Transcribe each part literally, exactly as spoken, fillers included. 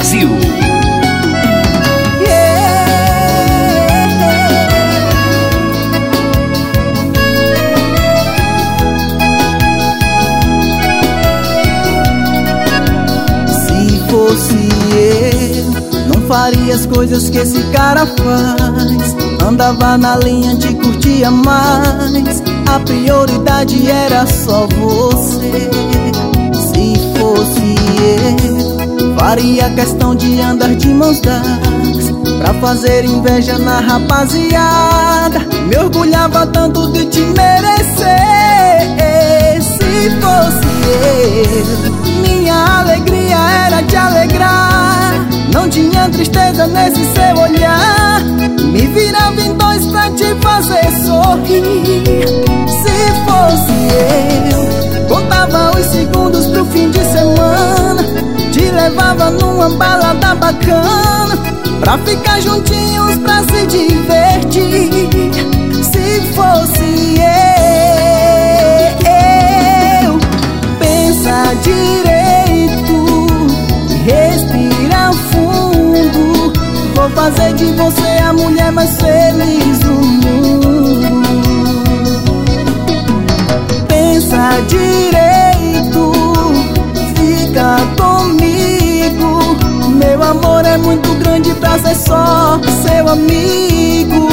Brasil. Se eu não faria as coisas que esse cara faz, andava na linha de curtir mais, a prioridade era só você. Se fosse eu, faria questão de andar de mãos dadas, pra fazer inveja na rapaziada, me orgulhava tanto de te merecer. Se fosse eu, minha alegria era te alegrar, não tinha tristeza nesse seu olhar, me virava em dois pra te fazer sorrir. Se fosse eu, contava os segundos pro fim de semana, te levava numa balada bacana, pra ficar juntinhos, pra se divertir. Se fosse eu, pensa direito, respira fundo, vou fazer de você a mulher mais feliz do mundo. Pensa direito, fica comigo, meu amor é muito grande pra ser só seu amigo.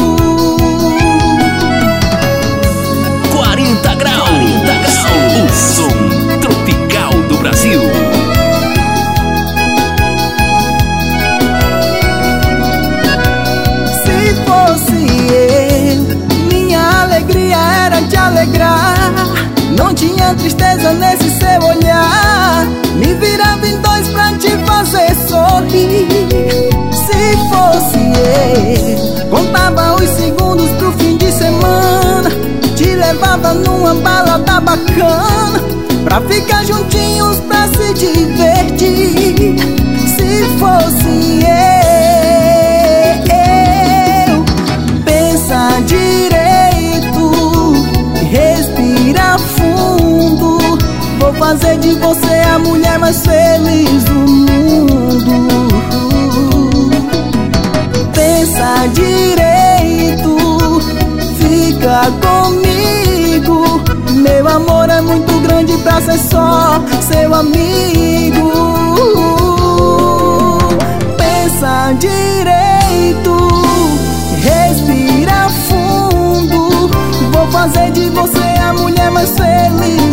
quarenta graus, o som tropical do Brasil. Se fosse eu, minha alegria era te alegrar, não tinha tristeza nesse seu olhar, me virava em dois pra te fazer sorrir. Se fosse eu, contava os segundos pro fim de semana, te levava numa balada bacana, pra ficar juntinhos, pra se divertir. Se fosse eu, pensa direito, respira fundo, vou fazer de você a mulher mais feliz do mundo. Pensa direito, fica comigo, meu amor é muito grande pra ser só seu amigo. Pensa direito, respira fundo, vou fazer de você a mulher mais feliz